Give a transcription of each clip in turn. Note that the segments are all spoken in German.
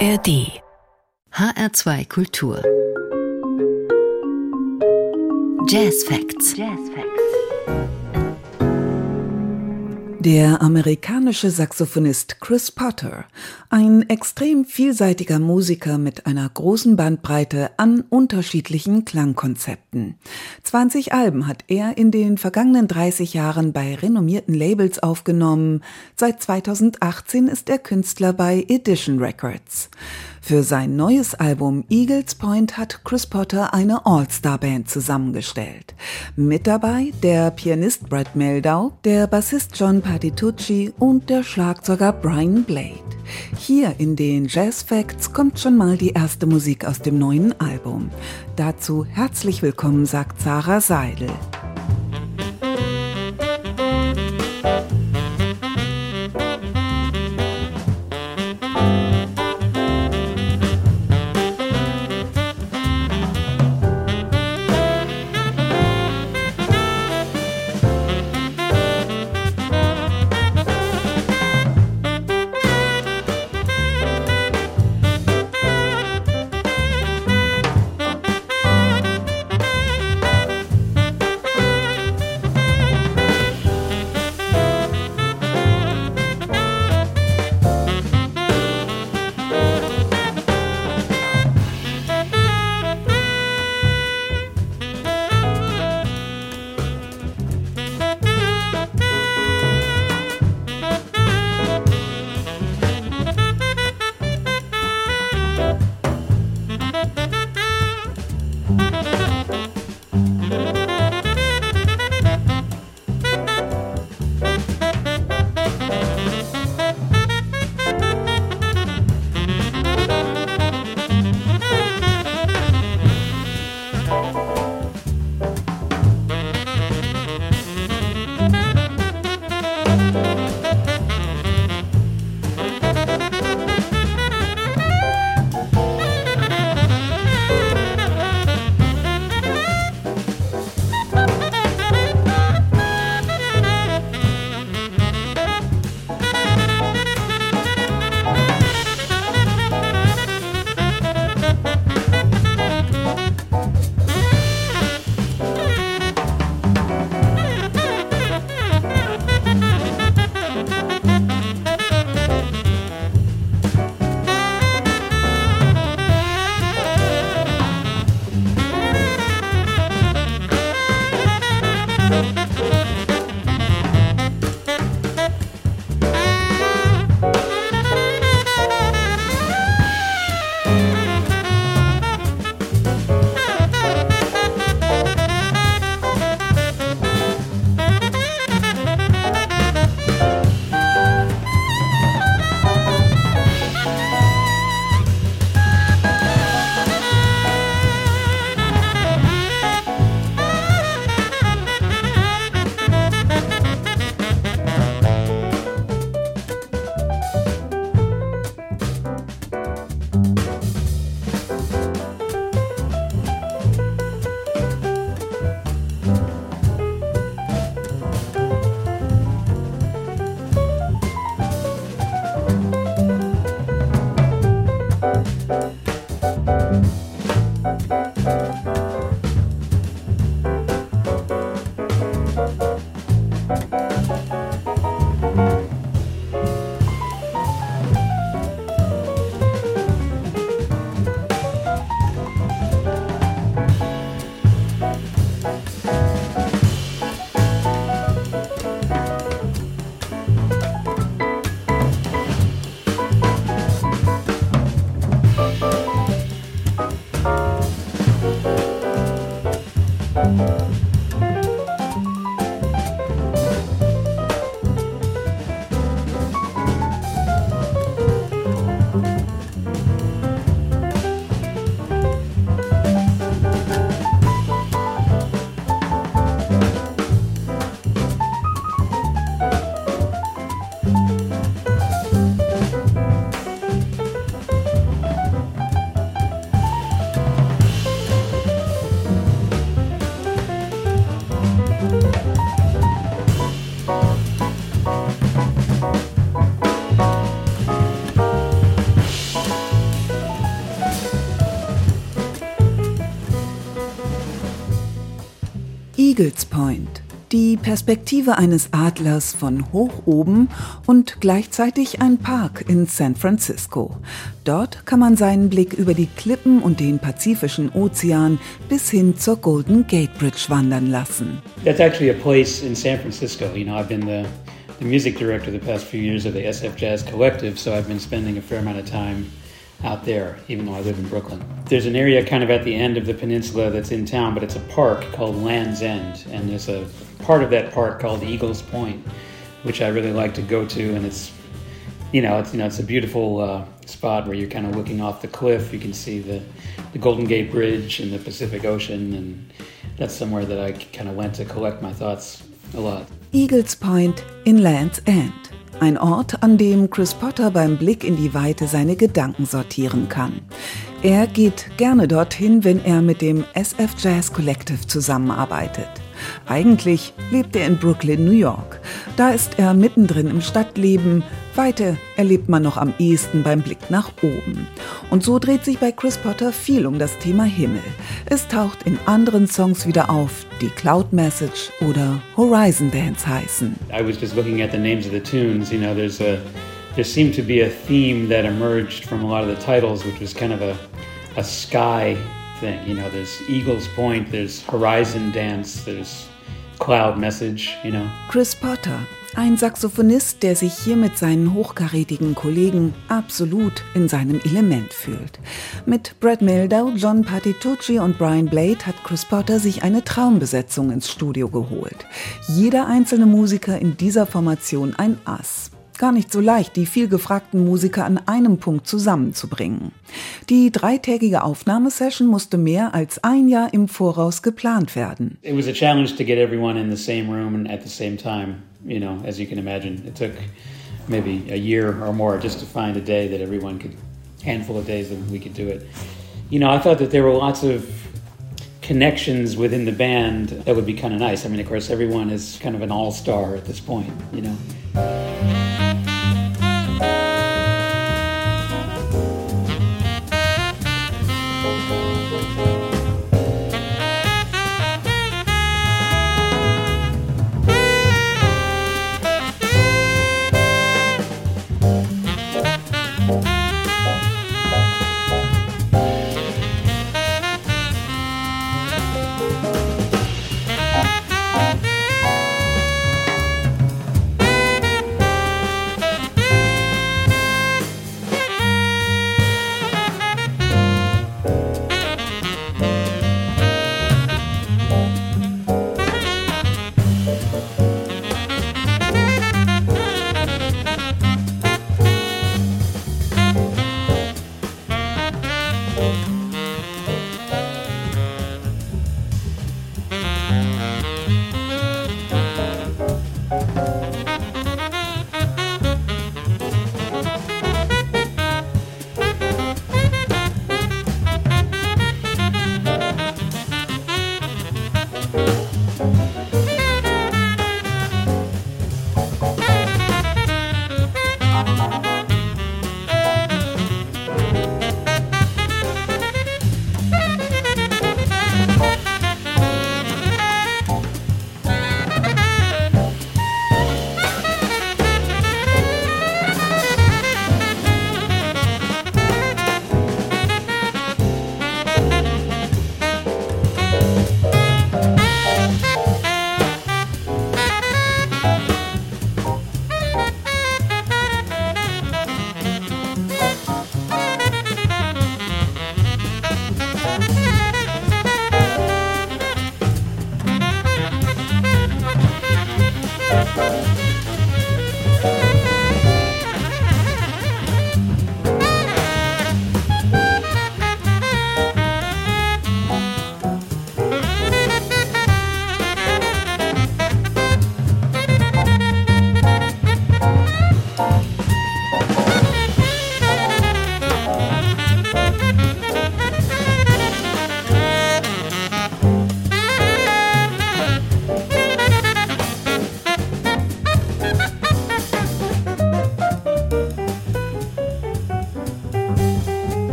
ARD HR2 Kultur Jazz Facts. Der amerikanische Saxophonist Chris Potter, ein extrem vielseitiger Musiker mit einer großen Bandbreite an unterschiedlichen Klangkonzepten. 20 Alben hat er in den vergangenen 30 Jahren bei renommierten Labels aufgenommen. Seit 2018 ist er Künstler bei Edition Records. Für sein neues Album Eagles Point hat Chris Potter eine All-Star-Band zusammengestellt. Mit dabei der Pianist Brad Mehldau, der Bassist John Patitucci und der Schlagzeuger Brian Blade. Hier in den Jazz Facts kommt schon mal die erste Musik aus dem neuen Album. Dazu herzlich willkommen, sagt Sarah Seidel. Eagles Point. Die Perspektive eines Adlers von hoch oben und gleichzeitig ein Park in San Francisco. Dort kann man seinen Blick über die Klippen und den Pazifischen Ozean bis hin zur Golden Gate Bridge wandern lassen. That's actually a place in San Francisco. You know, I've been the music director the past few years of the SF Jazz Collective, so I've been spending a fair amount of time out there, even though I live in Brooklyn. There's an area kind of at the end of the peninsula that's in town, but it's a park called Land's End, and there's a part of that park called Eagles Point, which I really like to go to, and it's a beautiful spot where you're kind of looking off the cliff. You can see the Golden Gate Bridge and the Pacific Ocean, and that's somewhere that I kind of went to collect my thoughts a lot. Eagles Point in Land's End. Ein Ort, an dem Chris Potter beim Blick in die Weite seine Gedanken sortieren kann. Er geht gerne dorthin, wenn er mit dem SF Jazz Collective zusammenarbeitet. Eigentlich lebt er in Brooklyn, New York. Da ist er mittendrin im Stadtleben. Weite erlebt man noch am ehesten beim Blick nach oben. Und so dreht sich bei Chris Potter viel um das Thema Himmel. Es taucht in anderen Songs wieder auf, die Cloud Message oder Horizon Dance heißen. I was just looking at the names of the tunes. You know, there seemed to be a theme that emerged from a lot of the titles, which was kind of a sky thing. You know, there's Eagles Point, there's Horizon Dance, there's Cloud Message, you know. Chris Potter, ein Saxophonist, der sich hier mit seinen hochkarätigen Kollegen absolut in seinem Element fühlt. Mit Brad Mehldau, John Patitucci und Brian Blade hat Chris Potter sich eine Traumbesetzung ins Studio geholt. Jeder einzelne Musiker in dieser Formation ein Ass. Gar nicht so leicht, die vielgefragten Musiker an einem Punkt zusammenzubringen. Die dreitägige Aufnahmesession musste mehr als ein Jahr im Voraus geplant werden. It was a challenge to get everyone in the same room and at the same time, you know, as you can imagine. It took maybe a year or more just to find a day that everyone could, handful of days that we could do it. You know, I thought that there were lots of connections within the band that would be kind of nice. I mean, of course, everyone is kind of an all-star at this point, you know.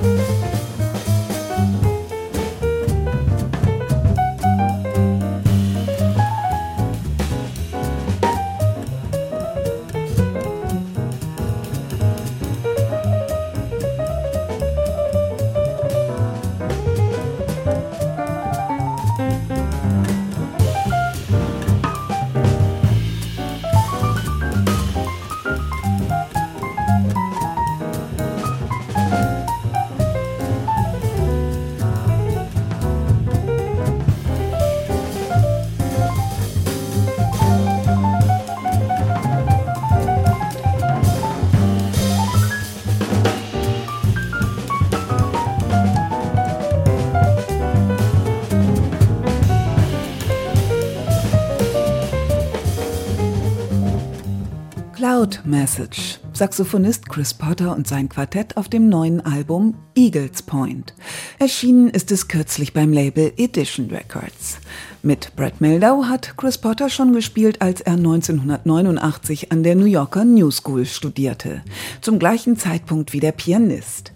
Cloud Message, Saxophonist Chris Potter und sein Quartett auf dem neuen Album Eagles Point. Erschienen ist es kürzlich beim Label Edition Records. Mit Brad Mehldau hat Chris Potter schon gespielt, als er 1989 an der New Yorker New School studierte. Zum gleichen Zeitpunkt wie der Pianist.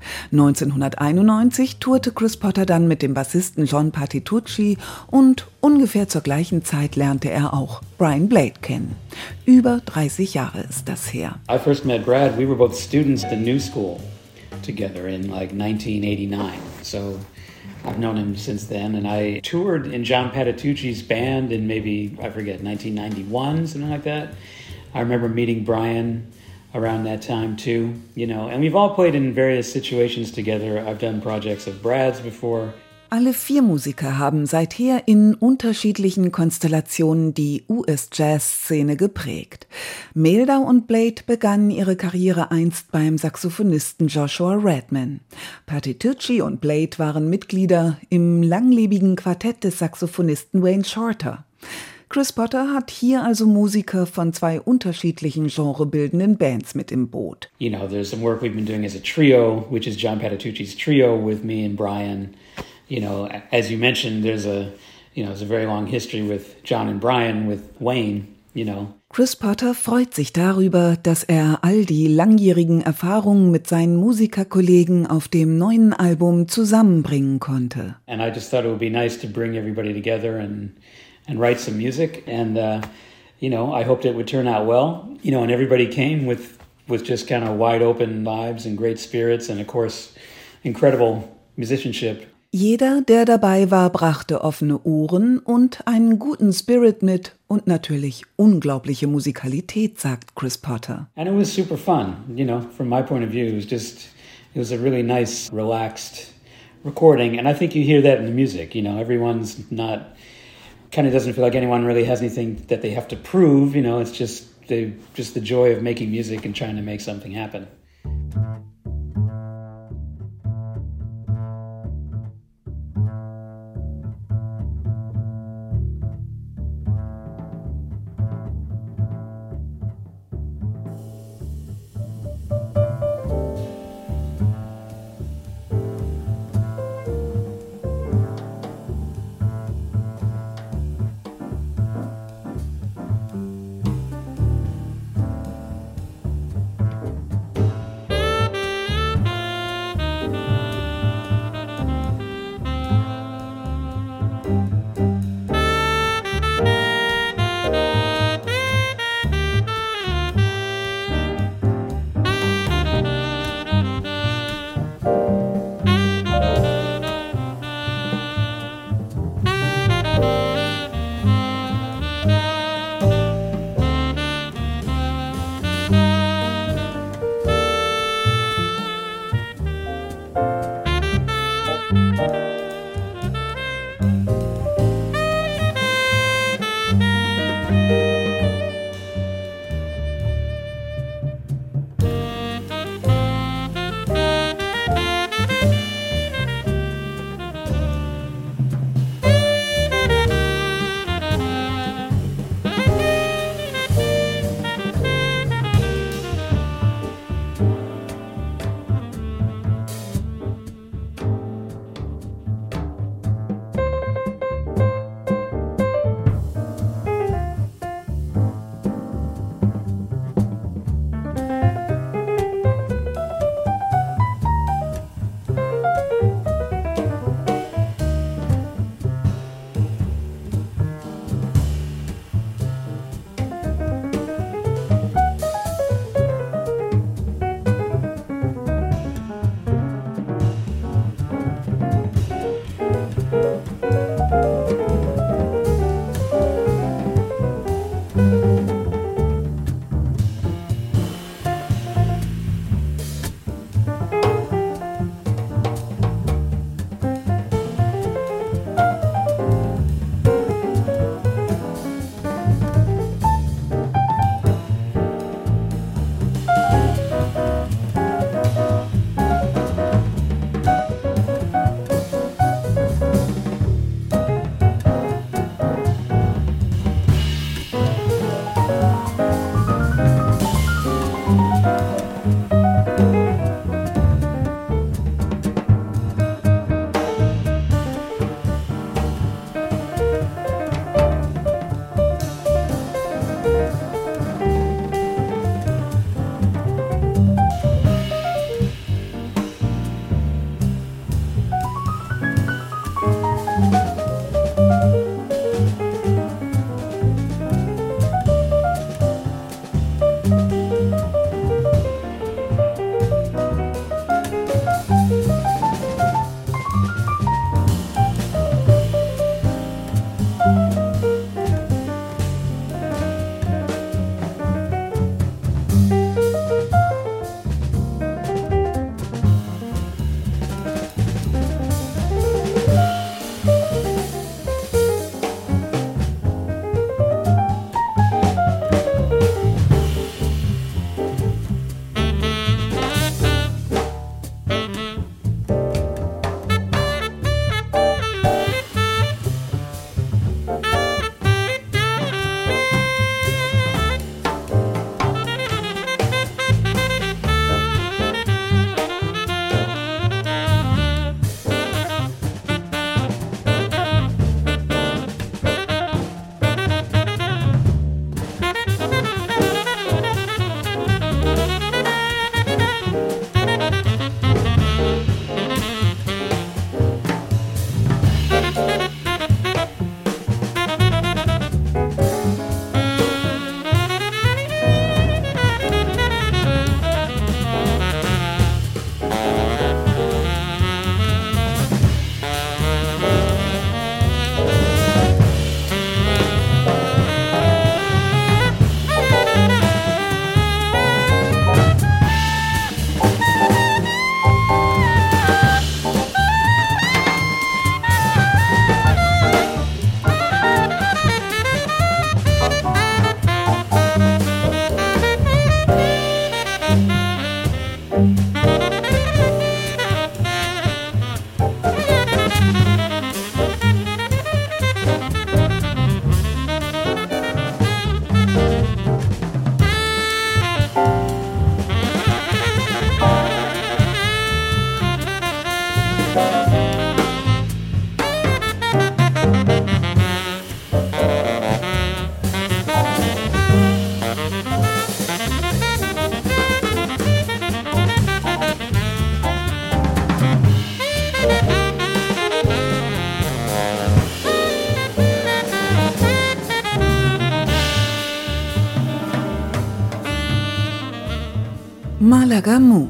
1991 tourte Chris Potter dann mit dem Bassisten John Patitucci und ungefähr zur gleichen Zeit lernte er auch Brian Blade kennen. Über 30 Jahre ist das her. I first met Brad, we were both students at the New School together in like 1989. So I've known him since then, and I toured in John Patitucci's band in maybe, I forget, 1991, something like that. I remember meeting Brian around that time too, you know, and we've all played in various situations together. I've done projects of Brad's before. Alle 4 Musiker haben seither in unterschiedlichen Konstellationen die US-Jazz-Szene geprägt. Mehldau und Blade begannen ihre Karriere einst beim Saxophonisten Joshua Redman. Patitucci und Blade waren Mitglieder im langlebigen Quartett des Saxophonisten Wayne Shorter. Chris Potter hat hier also Musiker von 2 unterschiedlichen genrebildenden Bands mit im Boot. You know, there's some work we've been doing as a trio, which is John Patitucci's trio with me and Brian. You know, as you mentioned, there's a very long history with John and Brian, with Wayne, you know. Chris Potter freut sich darüber, dass er all die langjährigen Erfahrungen mit seinen Musikerkollegen auf dem neuen Album zusammenbringen konnte. And I just thought it would be nice to bring everybody together and write some music. And, you know, I hoped it would turn out well. You know, and everybody came with just kind of wide open vibes and great spirits and, of course, incredible musicianship. Jeder, der dabei war, brachte offene Ohren und einen guten Spirit mit und natürlich unglaubliche Musikalität, sagt Chris Potter. And it was super fun, you know, from my point of view. It was a really nice, relaxed recording. And I think you hear that in the music, you know, everyone's kind of doesn't feel like anyone really has anything that they have to prove, you know, it's just the joy of making music and trying to make something happen. Malaga Moon.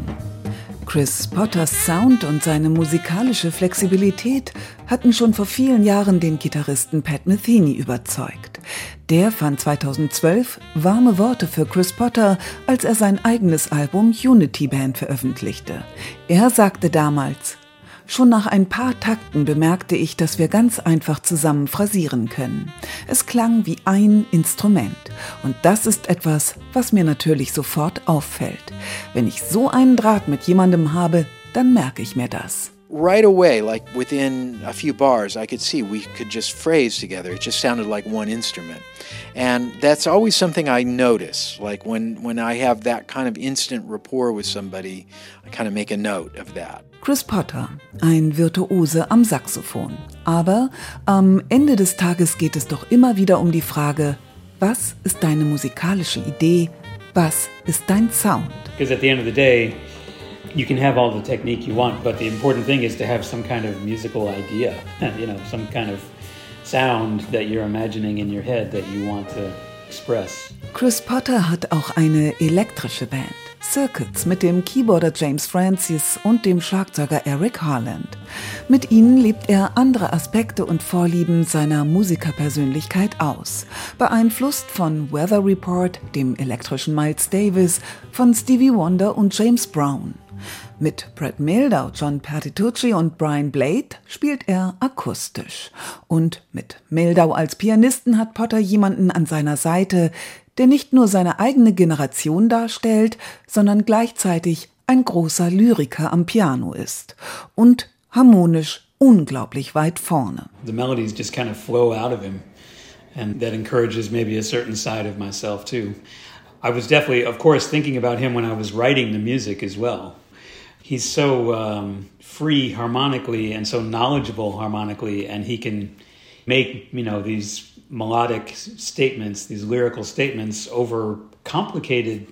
Chris Potters Sound und seine musikalische Flexibilität hatten schon vor vielen Jahren den Gitarristen Pat Metheny überzeugt. Der fand 2012 warme Worte für Chris Potter, als er sein eigenes Album Unity Band veröffentlichte. Er sagte damals: Schon nach ein paar Takten bemerkte ich, dass wir ganz einfach zusammen phrasieren können. Es klang wie ein Instrument. Und das ist etwas, was mir natürlich sofort auffällt. Wenn ich so einen Draht mit jemandem habe, dann merke ich mir das. Right away, like within a few bars, I could see we could just phrase together. It just sounded like one instrument. And that's always something I notice. Like when I have that kind of instant rapport with somebody, I kind of make a note of that. Chris Potter, ein Virtuose am Saxophon. Aber am Ende des Tages geht es doch immer wieder um die Frage, was ist deine musikalische Idee? Was ist dein Sound? Because at the end of the day, you can have all the technique you want, but the important thing is to have some kind of musical idea, some kind of sound that you're imagining in your head that you want to express. Chris Potter hat auch eine elektrische Band, Circuits, mit dem Keyboarder James Francis und dem Schlagzeuger Eric Harland. Mit ihnen lebt er andere Aspekte und Vorlieben seiner Musikerpersönlichkeit aus. Beeinflusst von Weather Report, dem elektrischen Miles Davis, von Stevie Wonder und James Brown. Mit Brad Mehldau, John Patitucci und Brian Blade spielt er akustisch. Und mit Mehldau als Pianisten hat Potter jemanden an seiner Seite, der nicht nur seine eigene Generation darstellt, sondern gleichzeitig ein großer Lyriker am Piano ist. Und harmonisch unglaublich weit vorne. The melodies just kind of flow out of him, and that encourages maybe a certain side of myself too. I was definitely, of course, thinking about him when I was writing the music as well. He's so free harmonically and so knowledgeable harmonically, and he can make, these melodic statements, these lyrical statements over complicated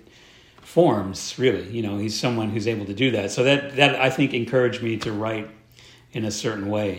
forms, really. He's someone who's able to do that. So that I think encouraged me to write in a certain way,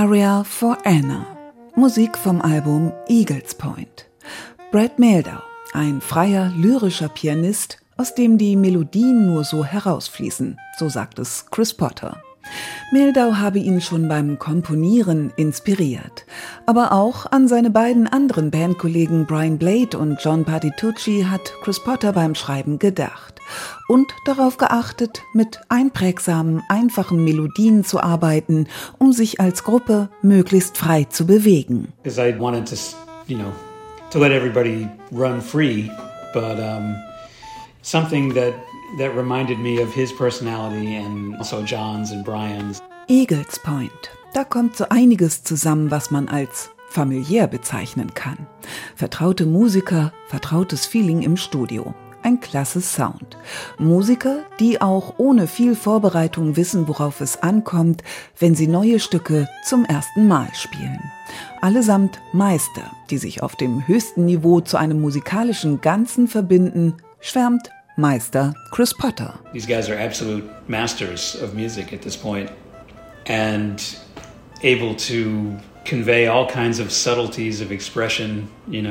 Aria for Anna, Musik vom Album Eagles Point. Brad Mehldau, ein freier, lyrischer Pianist, aus dem die Melodien nur so herausfließen, so sagt es Chris Potter. Mehldau habe ihn schon beim Komponieren inspiriert, aber auch an seine beiden anderen Bandkollegen Brian Blade und John Patitucci hat Chris Potter beim Schreiben gedacht und darauf geachtet, mit einprägsamen, einfachen Melodien zu arbeiten, um sich als Gruppe möglichst frei zu bewegen. Because I wanted to let everybody run free, but something that reminded me of his personality and also John's and Brian's. Eagles Point. Da kommt so einiges zusammen, was man als familiär bezeichnen kann. Vertraute Musiker, vertrautes Feeling im Studio. Ein klasse Sound. Musiker, die auch ohne viel Vorbereitung wissen, worauf es ankommt, wenn sie neue Stücke zum ersten Mal spielen. Allesamt Meister, die sich auf dem höchsten Niveau zu einem musikalischen Ganzen verbinden, schwärmt Meister Chris Potter. These guys are absolute masters of music at this point and able to convey all kinds of subtleties of expression,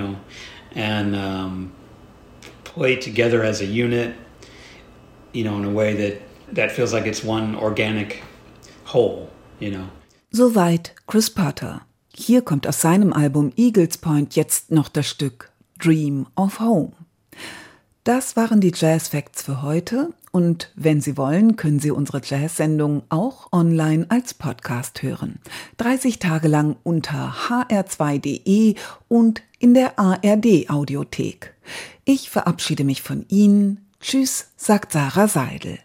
and play together as a unit, in a way that feels like it's one organic whole, Soweit Chris Potter. Hier kommt aus seinem Album Eagles Point jetzt noch das Stück Dream of Home. Das waren die Jazz Facts für heute und wenn Sie wollen, können Sie unsere Jazz-Sendung auch online als Podcast hören. 30 Tage lang unter hr2.de und in der ARD-Audiothek. Ich verabschiede mich von Ihnen. Tschüss, sagt Sarah Seidel.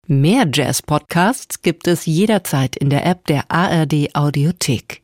Mehr Jazz-Podcasts gibt es jederzeit in der App der ARD Audiothek.